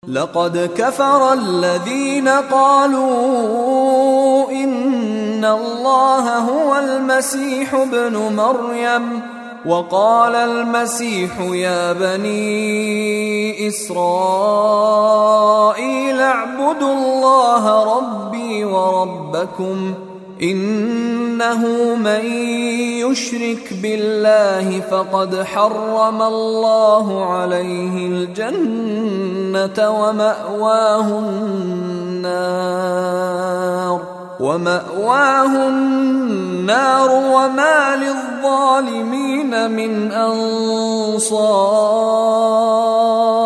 لقد كفر الذين قالوا إن الله هو المسيح ابن مريم وقال المسيح يا بني إسرائيل اعبدوا الله ربي وربكم إنه من يشرك بالله فقد حرم الله عليه الجنة ومأواه النار وما للظالمين من أنصار.